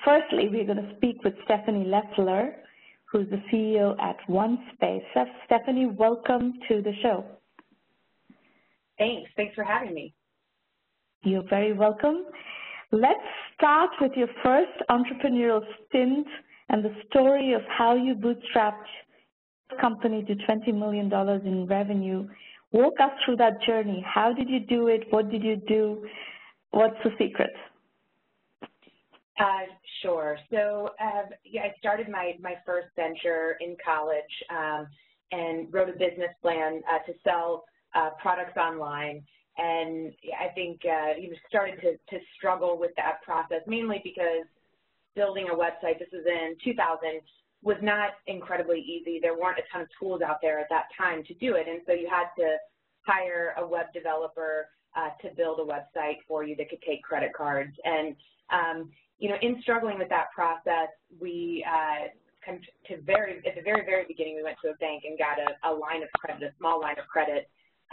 firstly, we're going to speak with Stephanie Leffler, who's the CEO at OneSpace. Stephanie, welcome to the show. Thanks for having me. You're very welcome. Let's start with your first entrepreneurial stint and the story of how you bootstrapped the company to $20 million in revenue. Walk us through that journey. How did you do it? What did you do? What's the secret? Sure. So I started my first venture in college and wrote a business plan to sell products online. And I think started to struggle with that process, mainly because building a website, this was in 2000, was not incredibly easy. There weren't a ton of tools out there at that time to do it. And so you had to hire a web developer to build a website for you that could take credit cards. And in struggling with that process, we at the very beginning, we went to a bank and got a line of credit, a small line of credit,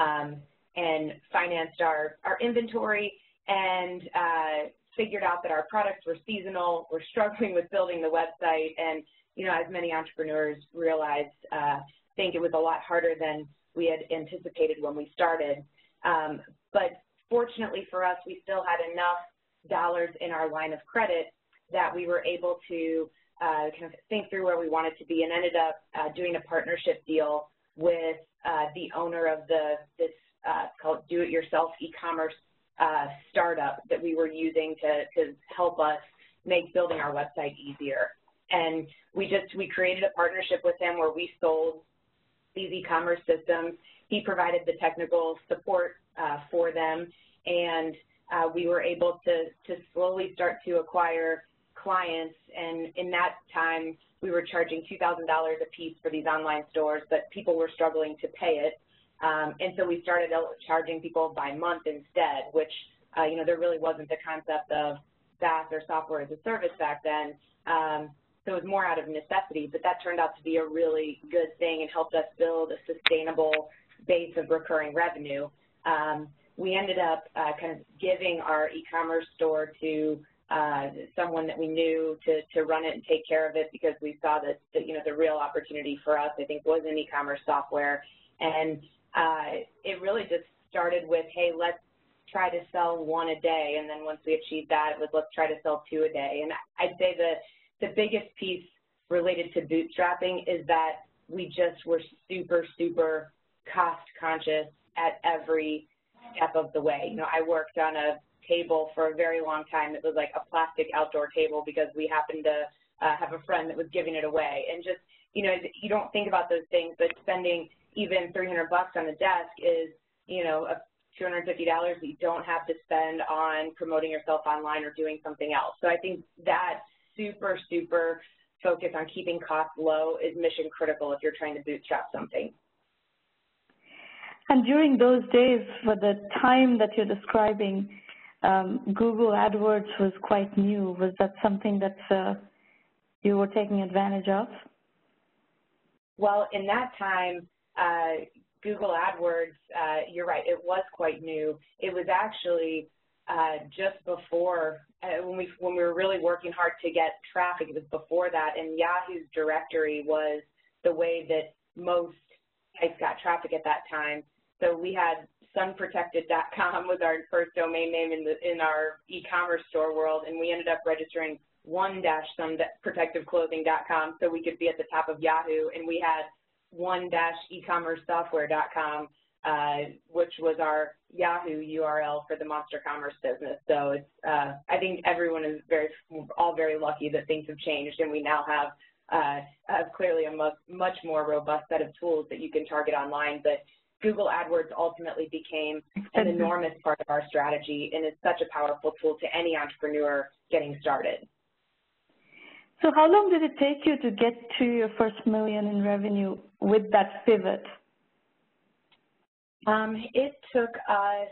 and financed our inventory, and figured out that our products were seasonal. We're struggling with building the website, and as many entrepreneurs realized, I think it was a lot harder than we had anticipated when we started. But fortunately for us, we still had enough dollars in our line of credit that we were able to kind of think through where we wanted to be, and ended up doing a partnership deal with the owner of this called do-it-yourself e-commerce startup that we were using to help us make building our website easier. And we created a partnership with him where we sold these e-commerce systems. He provided the technical support for them, and we were able to slowly start to acquire clients. And in that time, we were charging $2,000 a piece for these online stores, but people were struggling to pay it. And so we started charging people by month instead, which, there really wasn't the concept of SaaS or software as a service back then. So it was more out of necessity, but that turned out to be a really good thing and helped us build a sustainable base of recurring revenue. We ended up kind of giving our e-commerce store to someone that we knew to run it and take care of it, because we saw that the real opportunity for us, I think, was in e-commerce software. And it really just started with, hey, let's try to sell one a day. And then once we achieved that, it was let's try to sell two a day. And I'd say the biggest piece related to bootstrapping is that we just were super, super cost conscious at every step of the way. I worked on a table for a very long time. It was like a plastic outdoor table because we happened to have a friend that was giving it away. And just, you don't think about those things, but spending even $300 on the desk is, $250 that you don't have to spend on promoting yourself online or doing something else. So I think that super, super focus on keeping costs low is mission critical if you're trying to bootstrap something. And during those days, for the time that you're describing, Google AdWords was quite new. Was that something that you were taking advantage of? Well, in that time, Google AdWords, you're right, it was quite new. It was actually just before, when we were really working hard to get traffic, it was before that, and Yahoo's directory was the way that most sites got traffic at that time. So we had sunprotected.com was our first domain name in our e-commerce store world, and we ended up registering one-sunprotectiveclothing.com so we could be at the top of Yahoo, and we had one-ecommercesoftware.com, which was our Yahoo URL for the Monster Commerce business. So it's, I think everyone is all very lucky that things have changed, and we now have clearly a much more robust set of tools that you can target online. But Google AdWords ultimately became an enormous part of our strategy, and it's such a powerful tool to any entrepreneur getting started. So how long did it take you to get to your first $1 million in revenue with that pivot? It took us,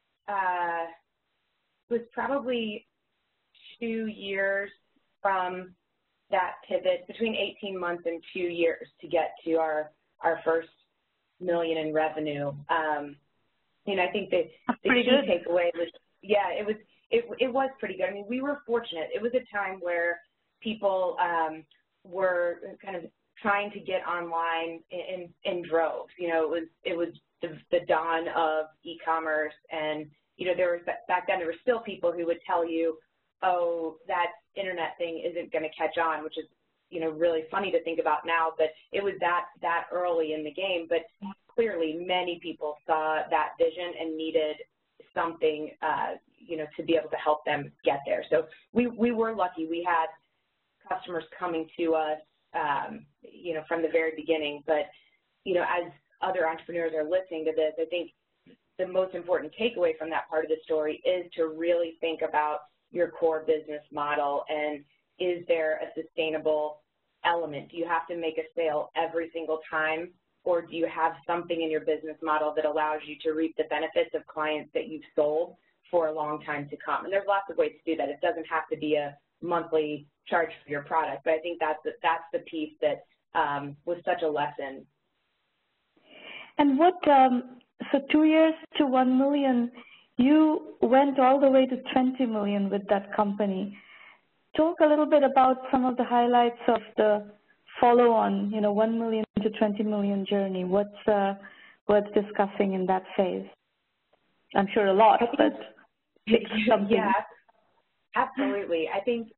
it was probably 2 years from that pivot, between 18 months and 2 years to get to our first $1 million in revenue. I think that the key takeaway was, it was pretty good. I mean, we were fortunate. It was a time where people were kind of trying to get online in droves. You know, it was the dawn of e-commerce, and there was back then there were still people who would tell you, oh, that internet thing isn't going to catch on, which is really funny to think about now, but it was that early in the game. But clearly, many people saw that vision and needed something, to be able to help them get there. So we were lucky. We had customers coming to us, from the very beginning. But, as other entrepreneurs are listening to this, I think the most important takeaway from that part of the story is to really think about your core business model, and is there a sustainable element? Do you have to make a sale every single time, or do you have something in your business model that allows you to reap the benefits of clients that you've sold for a long time to come? And there's lots of ways to do that. It doesn't have to be a monthly charge for your product, but I think that's the piece that was such a lesson. And so 2 years to 1 million, you went all the way to 20 million with that company. Talk a little bit about some of the highlights of the follow-on, 1 million to 20 million journey. What's worth discussing in that phase? I'm sure a lot, but something. Yeah, absolutely. I think,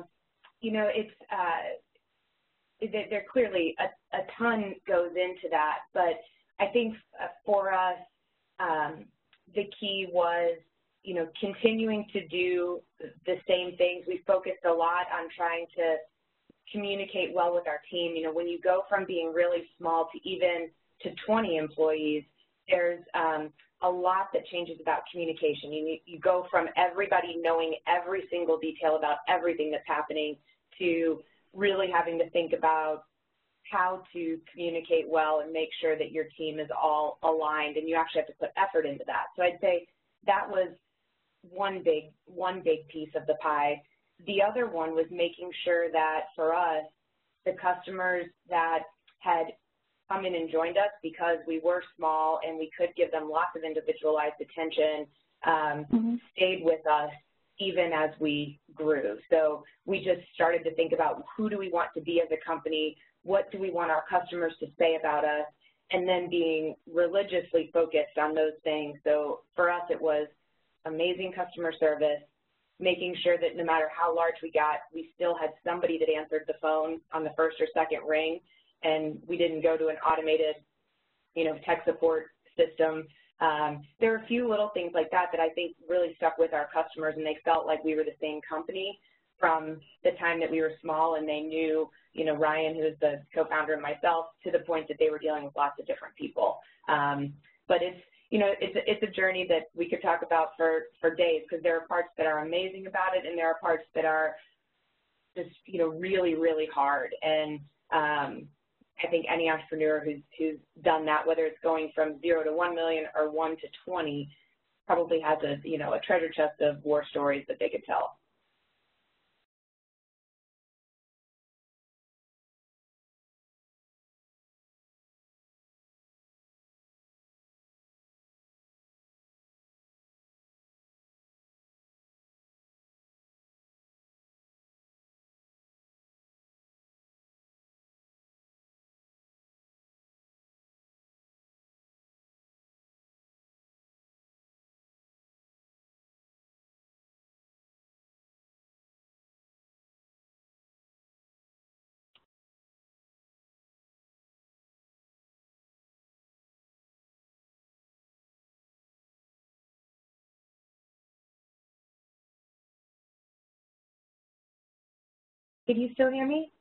there clearly a ton goes into that, but I think for us, the key was, continuing to do the same things. We focused a lot on trying to communicate well with our team. When you go from being really small to even to 20 employees, there's a lot that changes about communication. You go from everybody knowing every single detail about everything that's happening to really having to think about how to communicate well and make sure that your team is all aligned, and you actually have to put effort into that. So I'd say that was one big piece of the pie. The other one was making sure that for us, the customers that had come in and joined us because we were small and we could give them lots of individualized attention, stayed with us even as we grew. So we just started to think about, who do we want to be as a company? What do we want our customers to say about us? And then being religiously focused on those things. So for us, it was amazing customer service, making sure that no matter how large we got, we still had somebody that answered the phone on the first or second ring, and we didn't go to an automated, tech support system. There are a few little things like that that I think really stuck with our customers, and they felt like we were the same company from the time that we were small, and they knew, Ryan, who is the co-founder, and myself, to the point that they were dealing with lots of different people. But it's a journey that we could talk about for days, because there are parts that are amazing about it, and there are parts that are just, really, really hard. And I think any entrepreneur who's done that, whether it's going from 0 to 1 million or 1 to 20, probably has a treasure chest of war stories that they could tell. Can you still hear me?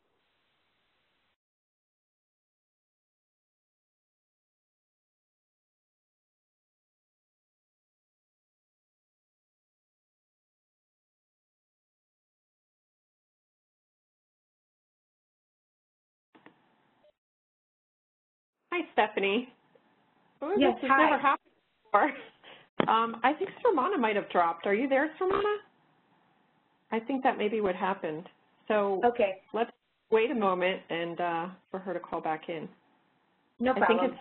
Hi, Stephanie. Oh, yes, this has hi. never happened before. I think Sermana might have dropped. Are you there, Sermana? I think that may be what happened. So okay, let's wait a moment and for her to call back in. No problem. I think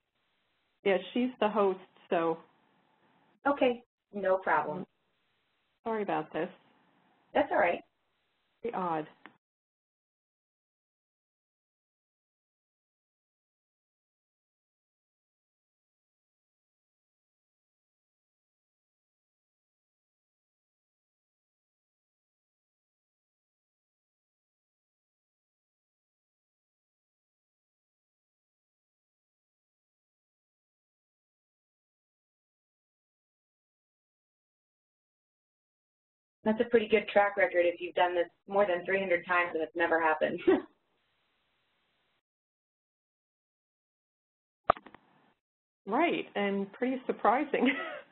yeah, she's the host, so. Okay, no problem. Sorry about this. That's all right. Very odd. That's a pretty good track record if you've done this more than 300 times and it's never happened. Right, and pretty surprising.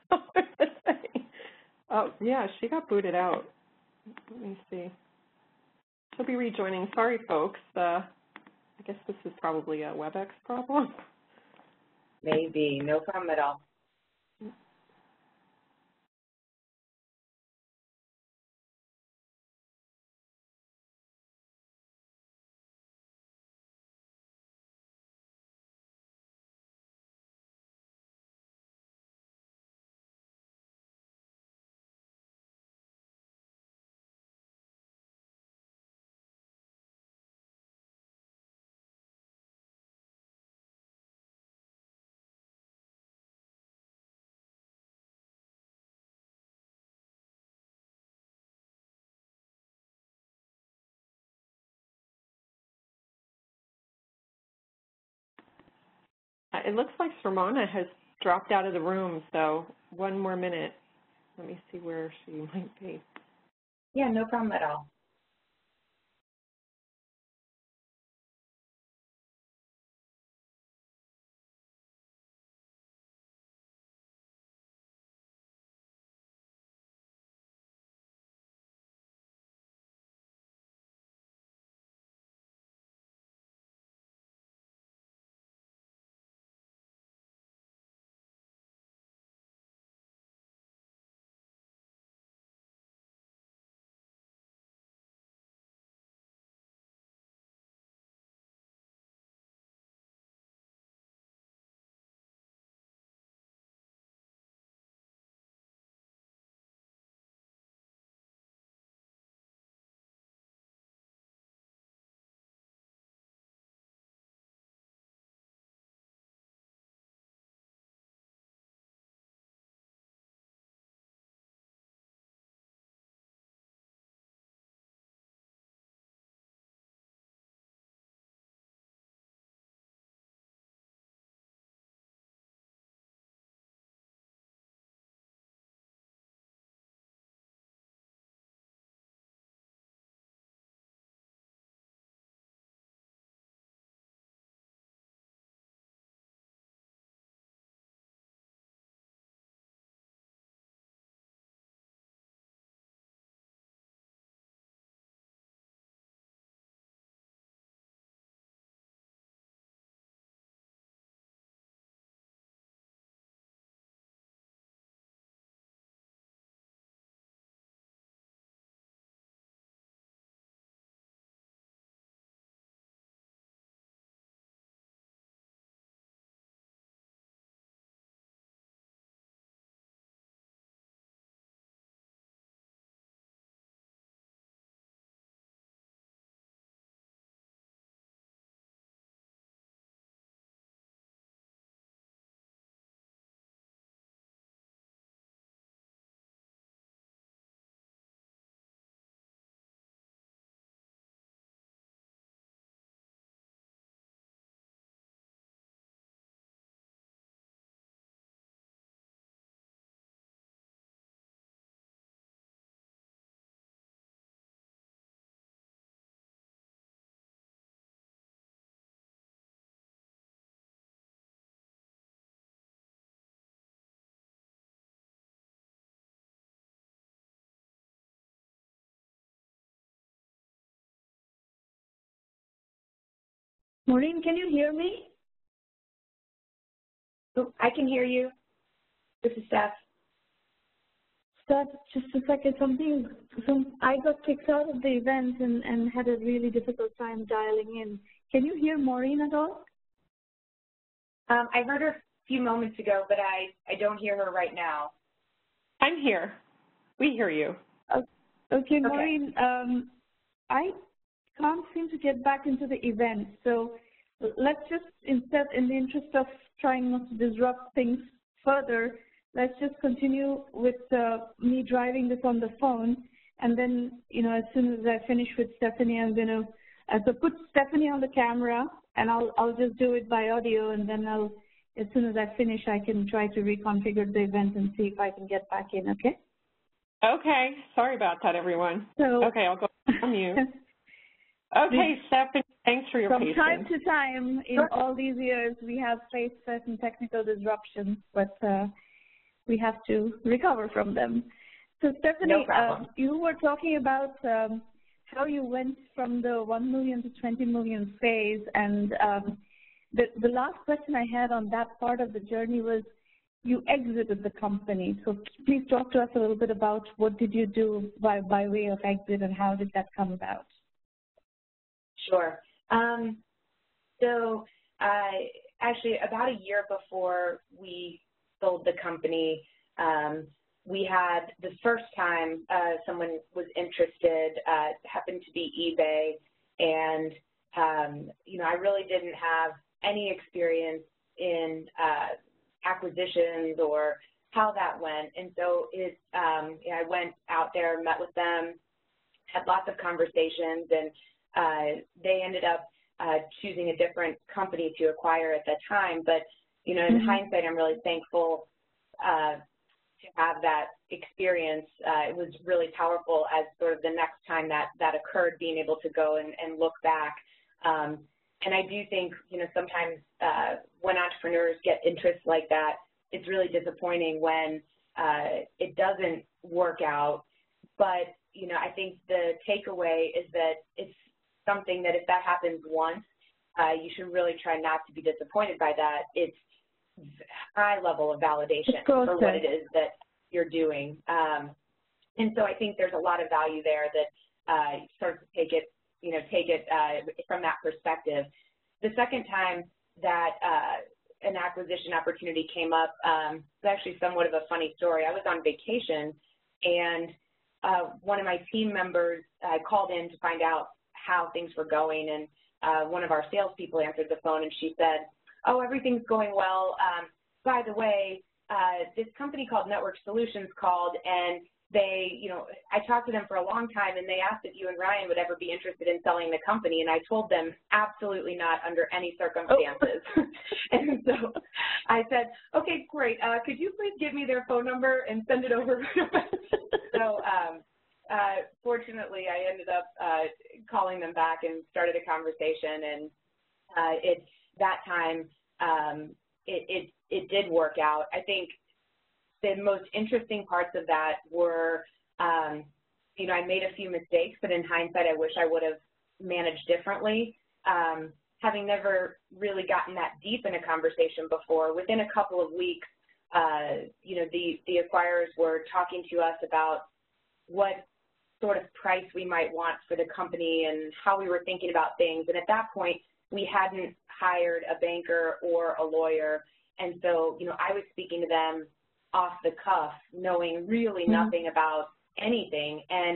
Oh, yeah, she got booted out. Let me see. She'll be rejoining. Sorry, folks. I guess this is probably a WebEx problem. Maybe, no problem at all. It looks like Sramana has dropped out of the room, so one more minute. Let me see where she might be. Yeah, no problem at all. Maureen, can you hear me? Oh, I can hear you. This is Steph. Steph, just a second. I got kicked out of the event and had a really difficult time dialing in. Can you hear Maureen at all? I heard her a few moments ago, but I don't hear her right now. I'm here. We hear you. Okay, Maureen, I can't seem to get back into the event, so let's just, instead, in the interest of trying not to disrupt things further, let's just continue with me driving this on the phone, and then, as soon as I finish with Stephanie, I'm going to put Stephanie on the camera, and I'll just do it by audio, and then as soon as I finish, I can try to reconfigure the event and see if I can get back in, okay? Okay. Sorry about that, everyone. So, okay, I'll go on mute. Okay, Stephanie, thanks for your patience. From time to time, in all these years, we have faced certain technical disruptions, but we have to recover from them. So, Stephanie, you were talking about how you went from the 1 million to 20 million phase, and the last question I had on that part of the journey was you exited the company. So please talk to us a little bit about what did you do by way of exit, and how did that come about? Sure. So actually, about a year before we sold the company, we had the first time someone was interested, happened to be eBay, and I really didn't have any experience in acquisitions or how that went, and so I went out there, met with them, had lots of conversations, and they ended up choosing a different company to acquire at that time. But in hindsight, I'm really thankful to have that experience. It was really powerful as sort of the next time that occurred, being able to go and look back. And I do think, sometimes when entrepreneurs get interests like that, it's really disappointing when it doesn't work out. But, I think the takeaway is that it's something that if that happens once, you should really try not to be disappointed by that. It's high level of validation for what it is that you're doing. And so I think there's a lot of value there that sort of take it from that perspective. The second time that an acquisition opportunity came up, it's actually somewhat of a funny story. I was on vacation, and one of my team members called in to find out how things were going, and one of our salespeople answered the phone, and she said, "Oh, everything's going well. By the way, this company called Network Solutions called, and they, I talked to them for a long time, and they asked if you and Ryan would ever be interested in selling the company." And I told them absolutely not, under any circumstances. And so I said, "Okay, great. Could you please give me their phone number and send it over?" So fortunately, I ended up calling them back and started a conversation. And that time, it did work out. I think the most interesting parts of that were, I made a few mistakes, but in hindsight, I wish I would have managed differently. Having never really gotten that deep in a conversation before, within a couple of weeks, the acquirers were talking to us about what sort of price we might want for the company and how we were thinking about things. And at that point, we hadn't hired a banker or a lawyer. And so, I was speaking to them off the cuff, knowing really nothing about anything. And,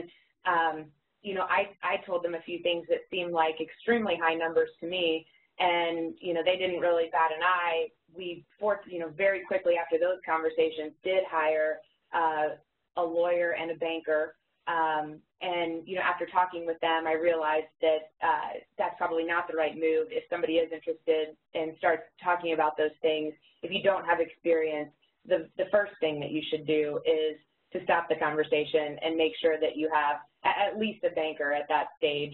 I told them a few things that seemed like extremely high numbers to me. And, they didn't really bat an eye. We, very quickly after those conversations, did hire a lawyer and a banker. And, after talking with them, I realized that that's probably not the right move. If somebody is interested and starts talking about those things, if you don't have experience, the first thing that you should do is to stop the conversation and make sure that you have at least a banker at that stage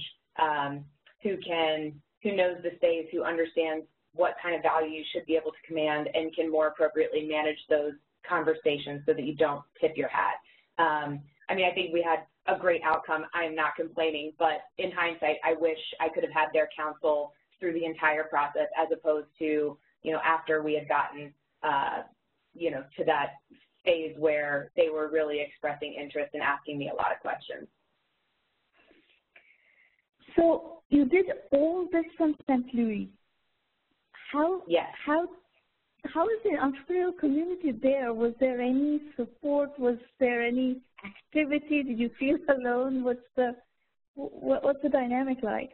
who knows the space, who understands what kind of value you should be able to command, and can more appropriately manage those conversations so that you don't tip your hat. I think we had a great outcome. I am not complaining, but in hindsight, I wish I could have had their counsel through the entire process, as opposed to, after we had gotten, to that phase where they were really expressing interest and asking me a lot of questions. So you did all this from St. Louis. Yes. how is the entrepreneurial community there? Was there any support? Was there any activity? Did you feel alone? What's the dynamic like?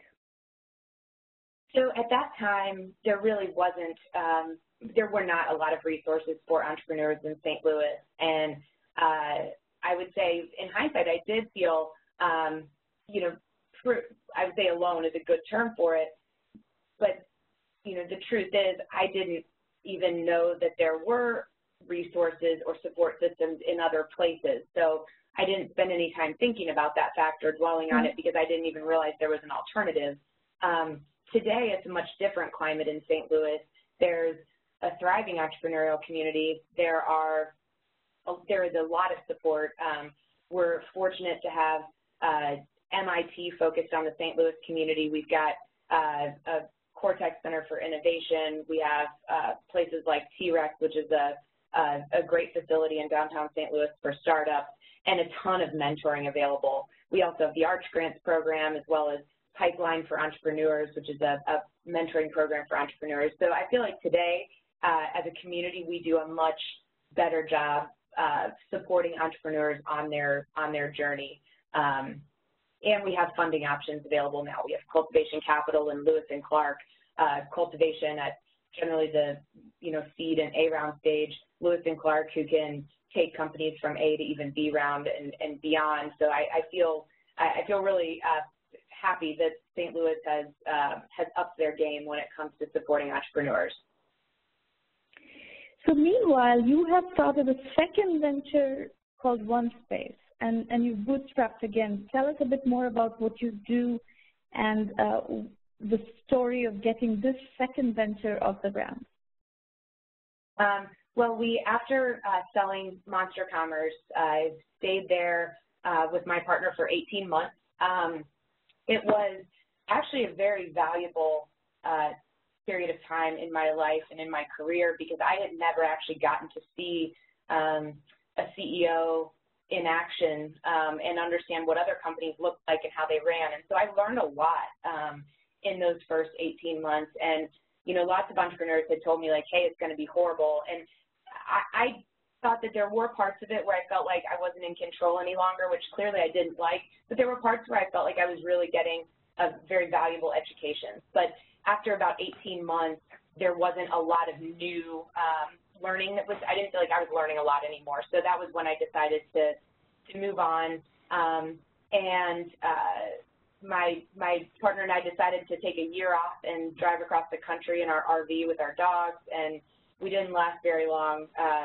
So at that time, there really wasn't, there were not a lot of resources for entrepreneurs in St. Louis. And I would say, in hindsight, I did feel, you know, I would say alone is a good term for it. But, you know, the truth is I didn't even know that there were resources or support systems in other places. So I didn't spend any time thinking about that fact or dwelling on it because I didn't even realize there was an alternative. Today, it's a much different climate in St. Louis. There's a thriving entrepreneurial community. There is a lot of support. We're fortunate to have MIT focused on the St. Louis community. We've got a Cortex Center for Innovation. We have places like T-Rex, which is a great facility in downtown St. Louis for startups, and a ton of mentoring available. We also have the Arch Grants program, as well as Pipeline for Entrepreneurs, which is a mentoring program for entrepreneurs. So I feel like today, as a community, we do a much better job supporting entrepreneurs on their journey. And we have funding options available now. We have Cultivation Capital and Lewis and Clark, Cultivation at generally the seed and A round stage, Lewis and Clark, who can take companies from A to even B round and beyond. So I feel really happy that St. Louis has upped their game when it comes to supporting entrepreneurs. So meanwhile, you have started a second venture called OneSpace, and you bootstrapped again. Tell us a bit more about what you do and the story of getting this second venture off the ground. Well, after selling Monster Commerce, I stayed there with my partner for 18 months. It was actually a very valuable period of time in my life and in my career because I had never actually gotten to see a CEO in action and understand what other companies looked like and how they ran. And so I learned a lot in those first 18 months. And, lots of entrepreneurs had told me, like, hey, it's going to be horrible. And I thought that there were parts of it where I felt like I wasn't in control any longer, which clearly I didn't like. But there were parts where I felt like I was really getting a very valuable education. But after about 18 months, there wasn't a lot of new learning I didn't feel like I was learning a lot anymore. So that was when I decided to move on. My partner and I decided to take a year off and drive across the country in our RV with our dogs, and we didn't last very long.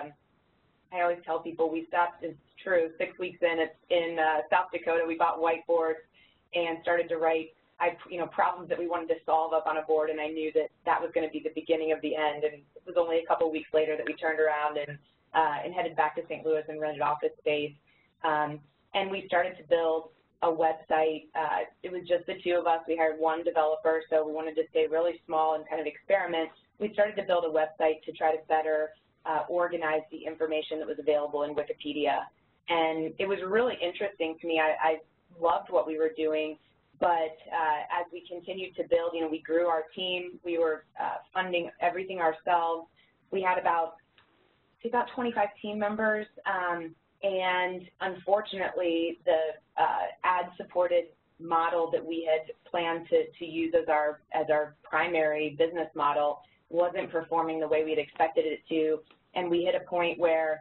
I always tell people we stopped, it's true, 6 weeks in South Dakota. We bought whiteboards and started to write problems that we wanted to solve up on a board, and I knew that was going to be the beginning of the end. And it was only a couple weeks later that we turned around and headed back to St. Louis and rented office space. And we started to build a website. It was just the two of us. We hired one developer, so we wanted to stay really small and kind of experiment. We started to build a website to try to better organize the information that was available in Wikipedia. And it was really interesting to me. I loved what we were doing. But as we continued to build, we grew our team. We were funding everything ourselves. We had about 25 team members, and unfortunately, the ad-supported model that we had planned to use as our primary business model wasn't performing the way we had expected it to, and we hit a point where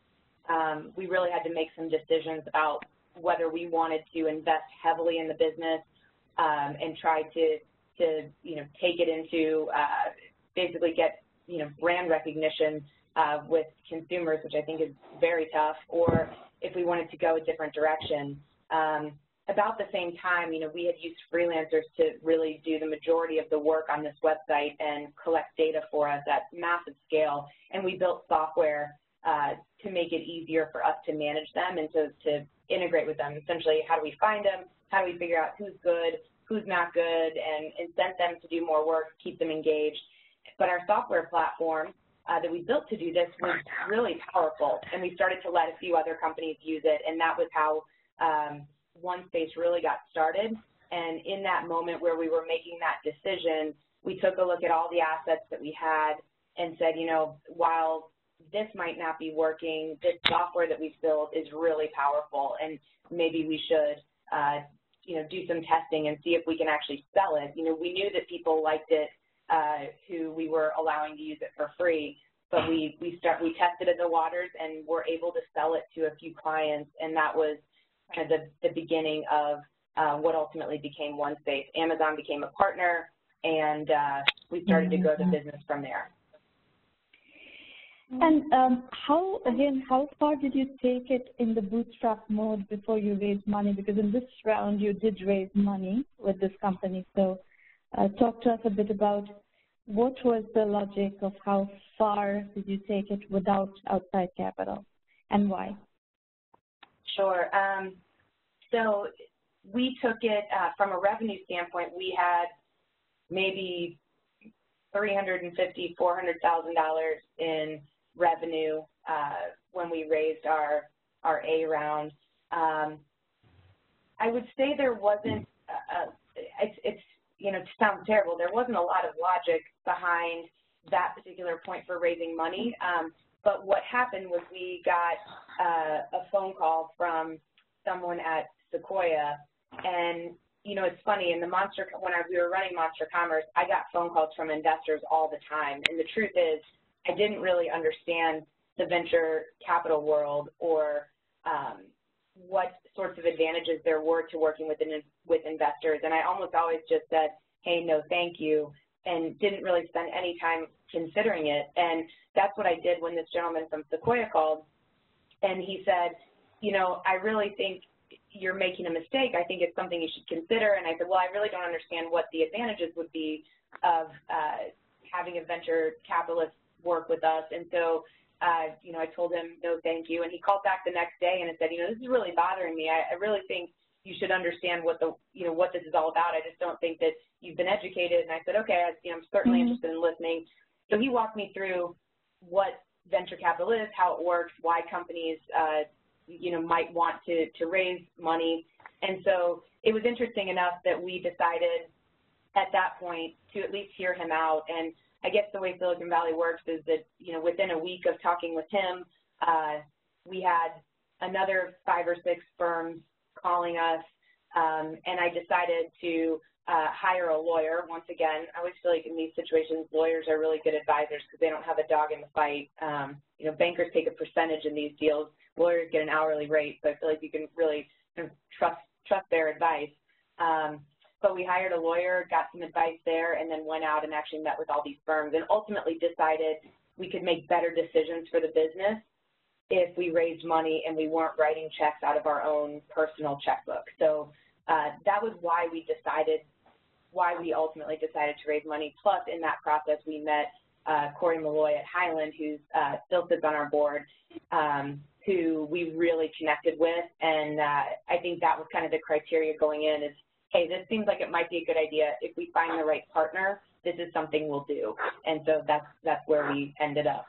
we really had to make some decisions about whether we wanted to invest heavily in the business and try to take it into basically get brand recognition with consumers, which I think is very tough, or if we wanted to go a different direction. About the same time, we had used freelancers to really do the majority of the work on this website and collect data for us at massive scale, and we built software to make it easier for us to manage them and to integrate with them. Essentially, how do we find them? How do we figure out who's good, who's not good, and incent them to do more work, keep them engaged? But our software platform that we built to do this was really powerful, and we started to let a few other companies use it, and that was how OneSpace really got started. And in that moment where we were making that decision, we took a look at all the assets that we had, and said, you know, while this might not be working, this software that we've built is really powerful, and maybe we should, you know, do some testing and see if we can actually sell it. You know, we knew that people liked it who we were allowing to use it for free, but we tested in the waters and were able to sell it to a few clients, and that was kind of the beginning of what ultimately became OneSpace. Amazon became a partner, and we started to grow the business from there. And how far did you take it in the bootstrap mode before you raised money? Because in this round, you did raise money with this company. So talk to us a bit about what was the logic of how far did you take it without outside capital, and why? Sure. So we took it from a revenue standpoint. We had maybe $350,000, $400,000 in revenue when we raised our A round. I would say there wasn't, it's you know, to sound terrible, there wasn't a lot of logic behind that particular point for raising money. But what happened was we got a phone call from someone at Sequoia, and you know, it's funny, in the we were running Monster Commerce, I got phone calls from investors all the time, and the truth is, I didn't really understand the venture capital world or what sorts of advantages there were to working with investors, and I almost always just said, hey, no thank you, and didn't really spend any time considering it. And that's what I did when this gentleman from Sequoia called, and he said, you know, I really think you're making a mistake. I think it's something you should consider. And I said, well, I really don't understand what the advantages would be of having a venture capitalist work with us. And so, you know, I told him, no, thank you. And he called back the next day and said, you know, this is really bothering me. I really think you should understand what what this is all about. I just don't think that you've been educated. And I said, okay, I'm certainly interested in listening. So he walked me through what venture capital is, how it works, why companies, you know, might want to raise money. And so it was interesting enough that we decided at that point to at least hear him out. And I guess the way Silicon Valley works is that, you know, within a week of talking with him, we had another 5 or 6 firms calling us, and I decided to hire a lawyer. Once again, I always feel like in these situations, lawyers are really good advisors because they don't have a dog in the fight. You know, bankers take a percentage in these deals. Lawyers get an hourly rate, so I feel like you can really trust their advice. But we hired a lawyer, got some advice there, and then went out and actually met with all these firms and ultimately decided we could make better decisions for the business if we raised money and we weren't writing checks out of our own personal checkbook. So that was why we ultimately decided to raise money. Plus, in that process, we met Corey Malloy at Highland, who still sits on our board, who we really connected with. And I think that was kind of the criteria going in is, hey, this seems like it might be a good idea. If we find the right partner, this is something we'll do. And so that's where we ended up.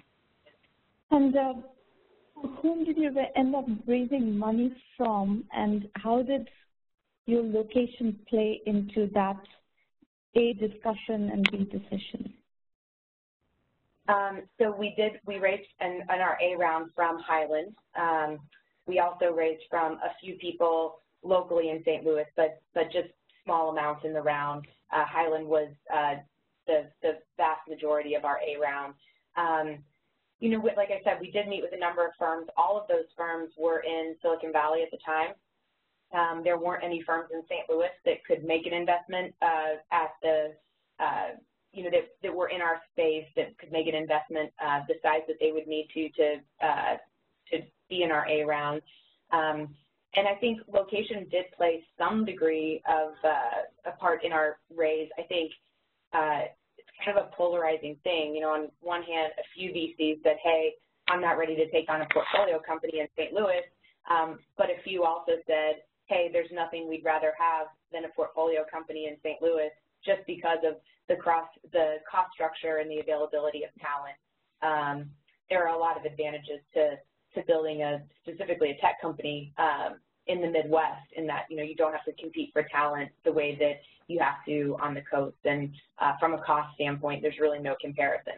And whom did you end up raising money from, and how did your location play into that A discussion and B decision? So we raised in our A round from Highland. We also raised from a few people locally in St. Louis, but just small amounts in the round. Highland was the vast majority of our A round. You know, like I said, we did meet with a number of firms. All of those firms were in Silicon Valley at the time. There weren't any firms in St. Louis that could make an investment at the, you know, that were in our space that could make an investment the size that they would need to be in our A round. And I think location did play some degree of a part in our raise. I think it's kind of a polarizing thing. You know, on one hand, a few VCs said, hey, I'm not ready to take on a portfolio company in St. Louis, but a few also said, hey, there's nothing we'd rather have than a portfolio company in St. Louis just because of the cost structure and the availability of talent. There are a lot of advantages to building specifically a tech company in the Midwest, in that, you know, you don't have to compete for talent the way that you have to on the coast. And from a cost standpoint, there's really no comparison.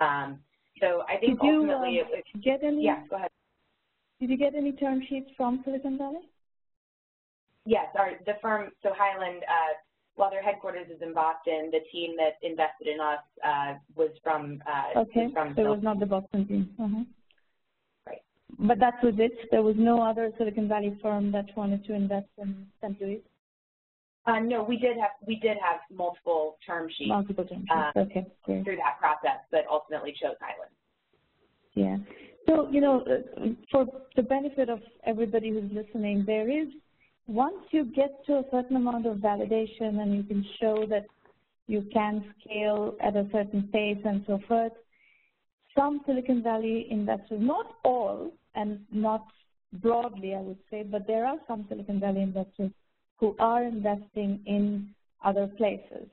So I think ultimately yeah, go ahead. Did you get any term sheets from Silicon Valley? Yes, the firm, so Highland, while their headquarters is in Boston, the team that invested in us was from there was not the Boston team. Right. But that was it? There was no other Silicon Valley firm that wanted to invest in St. Louis? No, we did have multiple term sheets. Multiple term sheets, okay, great. Through that process, but ultimately chose Highland. Yeah. So, for the benefit of everybody who's listening, there is, once you get to a certain amount of validation and you can show that you can scale at a certain pace and so forth, some Silicon Valley investors, not all and not broadly, I would say, but there are some Silicon Valley investors who are investing in other places.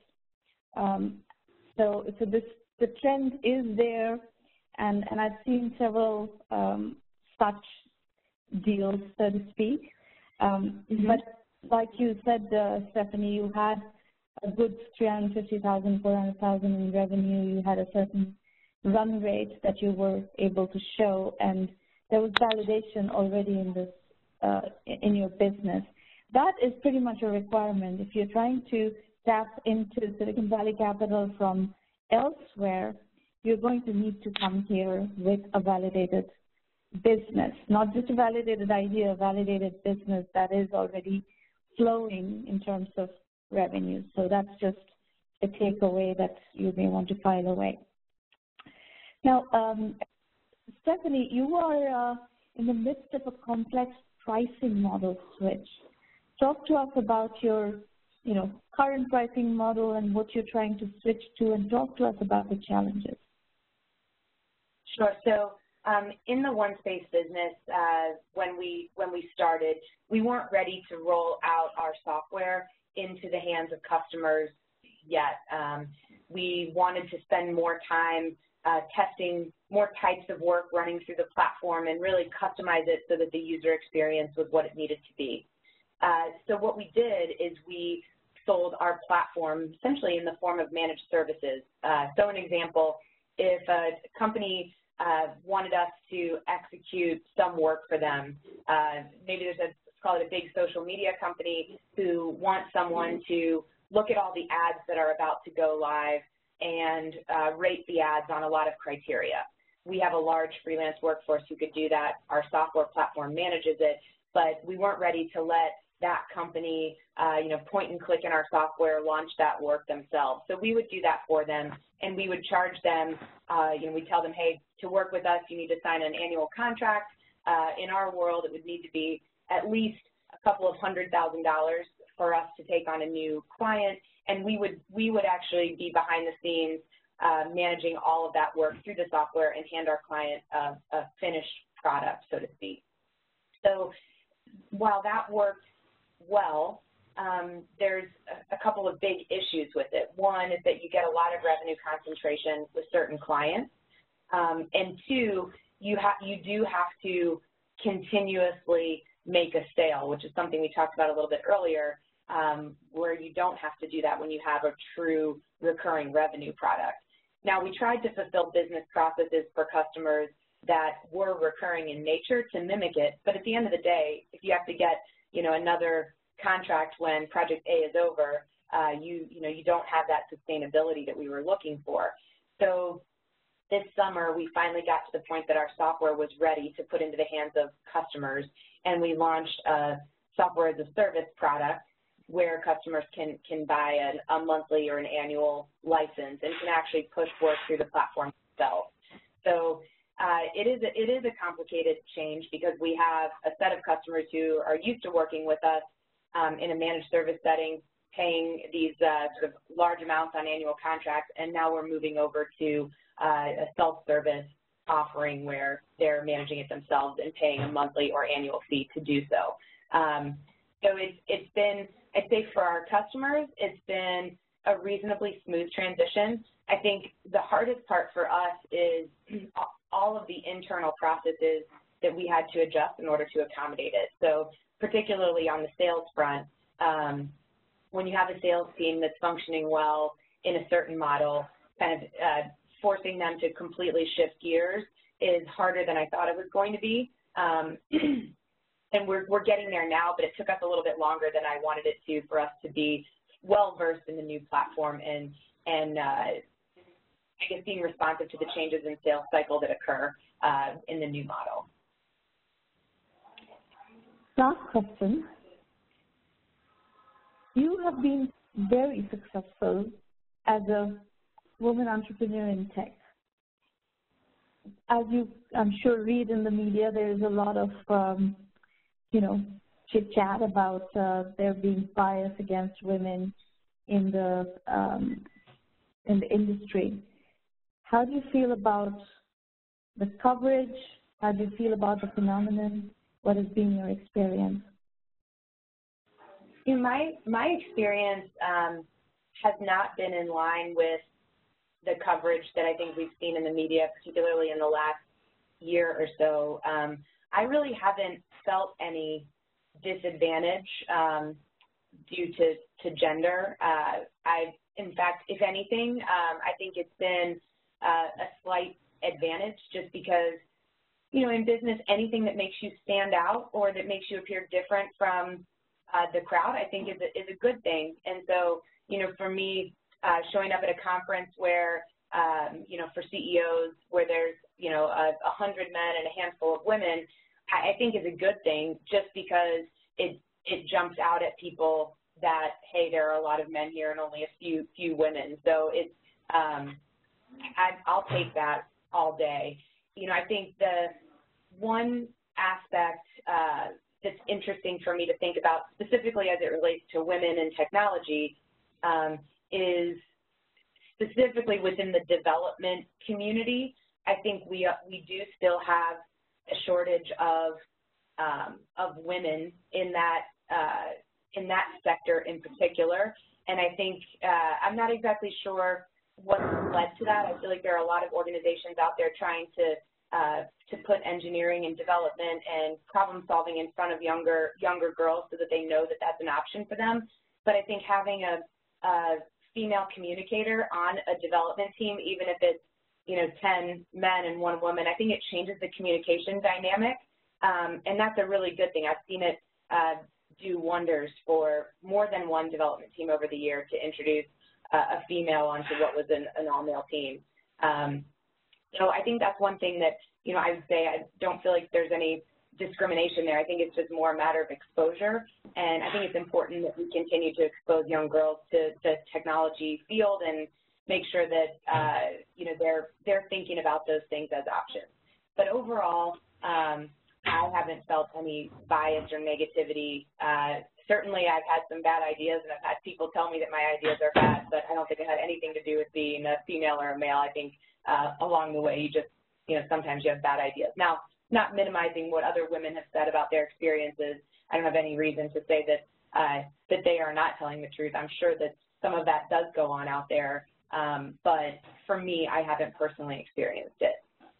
So the trend is there, and I've seen several such deals, so to speak. But like you said, Stephanie, you had a good 350,000, 400,000 in revenue. You had a certain run rate that you were able to show, and there was validation already in this in your business. That is pretty much a requirement. If you're trying to tap into Silicon Valley capital from elsewhere, you're going to need to come here with a validated business, not just a validated idea, a validated business that is already flowing in terms of revenue. So that's just a takeaway that you may want to file away. Now, Stephanie, you are in the midst of a complex pricing model switch. Talk to us about your, current pricing model and what you're trying to switch to, and talk to us about the challenges. Sure. So in the OneSpace business, when we started, we weren't ready to roll out our software into the hands of customers yet. We wanted to spend more time testing more types of work running through the platform and really customize it so that the user experience was what it needed to be. So what we did is we sold our platform essentially in the form of managed services. So an example, if a company wanted us to execute some work for them, maybe there's let's call it a big social media company who wants someone to look at all the ads that are about to go live and rate the ads on a lot of criteria. We have a large freelance workforce who could do that. Our software platform manages it, but we weren't ready to let that company, point and click in our software, launch that work themselves. So we would do that for them, and we would charge them, we tell them, hey, to work with us, you need to sign an annual contract. In our world, it would need to be at least a couple of $100,000 for us to take on a new client, and we would actually be behind the scenes managing all of that work through the software and hand our client a finished product, so to speak. So while that worked well, there's a couple of big issues with it. One is that you get a lot of revenue concentration with certain clients, and two, you do have to continuously make a sale, which is something we talked about a little bit earlier, where you don't have to do that when you have a true recurring revenue product. Now, we tried to fulfill business processes for customers that were recurring in nature to mimic it, but at the end of the day, if you have to get, another contract when project A is over, you don't have that sustainability that we were looking for. So this summer, we finally got to the point that our software was ready to put into the hands of customers, and we launched a software as a service product where customers can buy a monthly or an annual license and can actually push work through the platform themselves. So it is a complicated change because we have a set of customers who are used to working with us in a managed service setting, paying these sort of large amounts on annual contracts, and now we're moving over to a self-service offering where they're managing it themselves and paying a monthly or annual fee to do so. So it's been, I'd say for our customers, it's been a reasonably smooth transition. I think the hardest part for us is all of the internal processes that we had to adjust in order to accommodate it. So particularly on the sales front, when you have a sales team that's functioning well in a certain model, kind of forcing them to completely shift gears is harder than I thought it was going to be. And we're getting there now, but it took us a little bit longer than I wanted it to for us to be well-versed in the new platform and I guess being responsive to the changes in sales cycle that occur in the new model. Last question. You have been very successful as a woman entrepreneur in tech. As you, I'm sure, read in the media, there is a lot of, chit-chat about there being bias against women in the industry. How do you feel about the coverage? How do you feel about the phenomenon? What has been your experience? My experience has not been in line with the coverage that I think we've seen in the media, particularly in the last year or so. I really haven't felt any disadvantage due to gender. In fact, if anything, I think it's been a slight advantage just because, in business, anything that makes you stand out or that makes you appear different from the crowd, I think is a good thing. And so, for me, showing up at a conference where, for CEOs, where there's, 100 men and a handful of women, I think is a good thing just because it jumps out at people that, hey, there are a lot of men here and only a few women. So it's, I'll take that all day. I think the one aspect that's interesting for me to think about, specifically as it relates to women in technology, is specifically within the development community. I think we do still have a shortage of women in that sector in particular, and I think I'm not exactly sure what led to that. I feel like there are a lot of organizations out there trying to put engineering and development and problem solving in front of younger girls so that they know that that's an option for them. But I think having a female communicator on a development team, even if it's 10 men and 1 woman, I think it changes the communication dynamic, and that's a really good thing. I've seen it do wonders for more than one development team over the year to introduce a female onto what was an all-male team. So I think that's one thing that, I would say I don't feel like there's any discrimination there. I think it's just more a matter of exposure, and I think it's important that we continue to expose young girls to the technology field and make sure that, they're thinking about those things as options. But overall, I haven't felt any bias or negativity. Certainly I've had some bad ideas, and I've had people tell me that my ideas are bad, but I don't think it had anything to do with being a female or a male. I think along the way you just, sometimes you have bad ideas. Now, not minimizing what other women have said about their experiences, I don't have any reason to say that they are not telling the truth. I'm sure that some of that does go on out there, but for me, I haven't personally experienced it.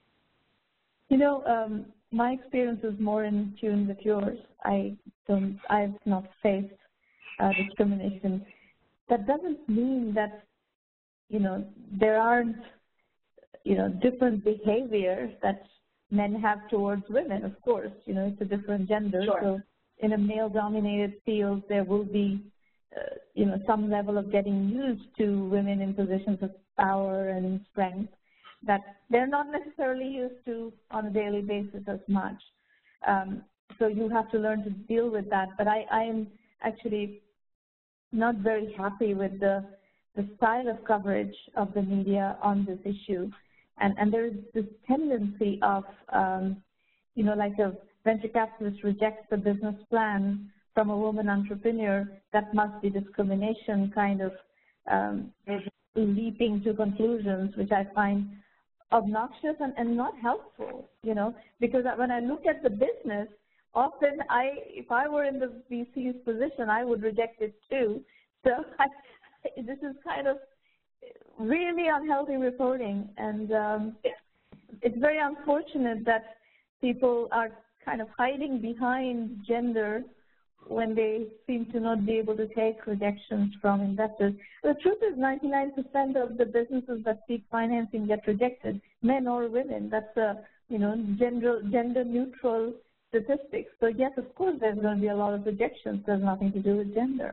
My experience is more in tune with yours. I've not faced discrimination. That doesn't mean that, there aren't, different behaviors that men have towards women, of course. It's a different gender. Sure. So in a male-dominated field, there will be, some level of getting used to women in positions of power and strength that they're not necessarily used to on a daily basis as much. So you have to learn to deal with that. But I am actually not very happy with the style of coverage of the media on this issue. And there is this tendency of, like a venture capitalist rejects the business plan from a woman entrepreneur, that must be discrimination, kind of leaping to conclusions, which I find obnoxious and not helpful, because when I look at the business, often if I were in the VC's position, I would reject it too. So this is kind of really unhealthy reporting, and it's very unfortunate that people are kind of hiding behind gender when they seem to not be able to take rejections from investors. The truth is 99% of the businesses that seek financing get rejected, men or women. That's a, gender neutral statistics. So yes, of course, there's going to be a lot of rejections. There's nothing to do with gender.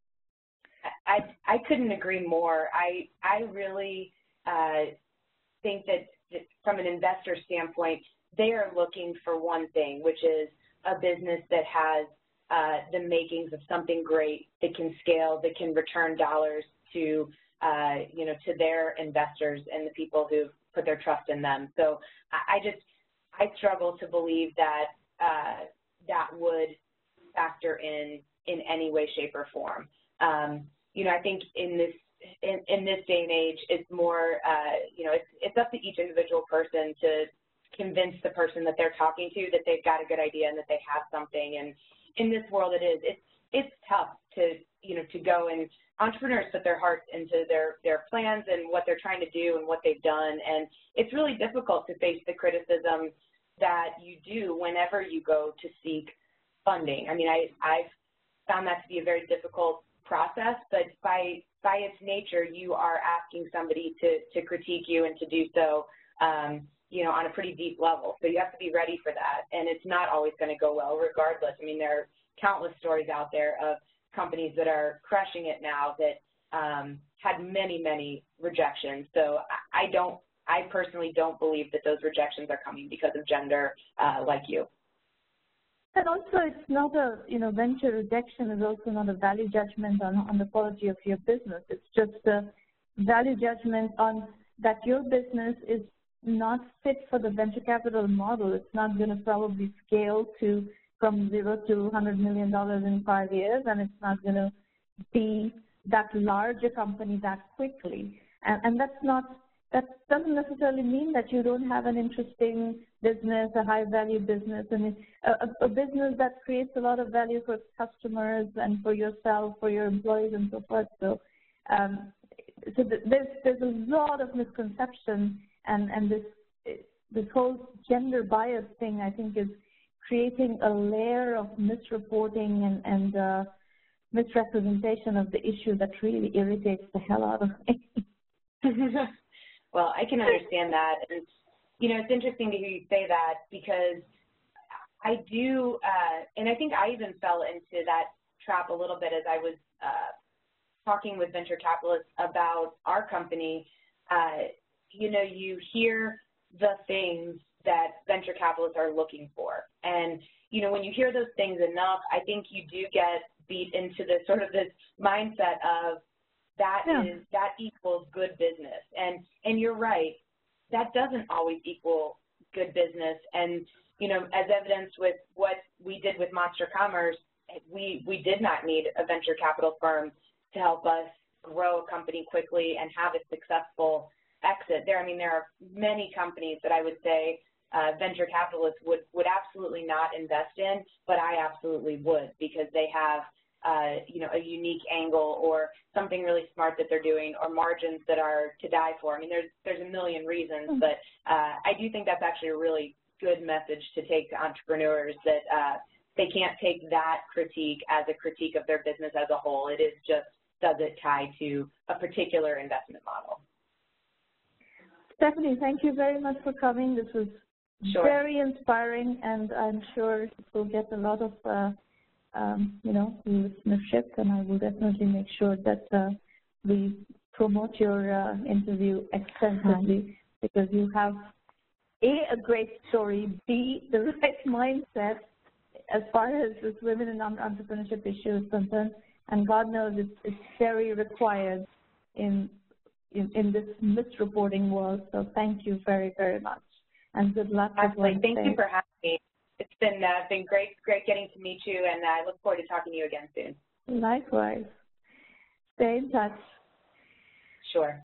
I couldn't agree more. I really think that from an investor standpoint, they are looking for one thing, which is a business that has the makings of something great, that can scale, that can return dollars to, to their investors and the people who've put their trust in them. So I struggle to believe that that would factor in any way, shape, or form. I think in this day and age, it's more, it's up to each individual person to convince the person that they're talking to that they've got a good idea and that they have something. And in this world, it's tough to go, and entrepreneurs put their hearts into their plans and what they're trying to do and what they've done. And it's really difficult to face the criticism that you do whenever you go to seek funding. I mean, I've found that to be a very difficult process, but by its nature, you are asking somebody to critique you and to do so, on a pretty deep level. So you have to be ready for that, and it's not always going to go well regardless. I mean, there are countless stories out there of companies that are crushing it now that had many, many rejections. So I personally don't believe that those rejections are coming because of gender like you. And also, it's not a, venture rejection is also not a value judgment on the quality of your business. It's just a value judgment on that your business is not fit for the venture capital model. It's not going to probably scale from $0 to $100 million in 5 years, and it's not going to be that large a company that quickly. And that doesn't necessarily mean that you don't have an interesting business, a high-value business, and a business that creates a lot of value for customers and for yourself, for your employees, and so forth. So, there's a lot of misconception, and this whole gender bias thing, I think, is creating a layer of misreporting and misrepresentation of the issue that really irritates the hell out of me. Well, I can understand that. And, it's interesting to hear you say that, because I do, and I think I even fell into that trap a little bit as I was talking with venture capitalists about our company. You hear the things that venture capitalists are looking for. And, when you hear those things enough, I think you do get beat into this sort of this mindset of that equals good business. And you're right, that doesn't always equal good business. And, as evidenced with what we did with Monster Commerce, we did not need a venture capital firm to help us grow a company quickly and have a successful exit. There are many companies that I would say venture capitalists would absolutely not invest in, but I absolutely would, because they have a unique angle or something really smart that they're doing, or margins that are to die for. I mean, there's a million reasons, but I do think that's actually a really good message to take to entrepreneurs, that they can't take that critique as a critique of their business as a whole. It is just, does it tie to a particular investment model? Stephanie, thank you very much for coming. This was very inspiring, and I'm sure we'll get a lot of listenership, and I will definitely make sure that we promote your interview extensively, because you have a great story, B, the right mindset as far as this women in entrepreneurship issue is concerned, and God knows it's very required in this misreporting world. So thank you very, very much, and good luck. Absolutely. Thank you for having me. It's been great getting to meet you, and I look forward to talking to you again soon. Likewise. Stay in touch. Sure.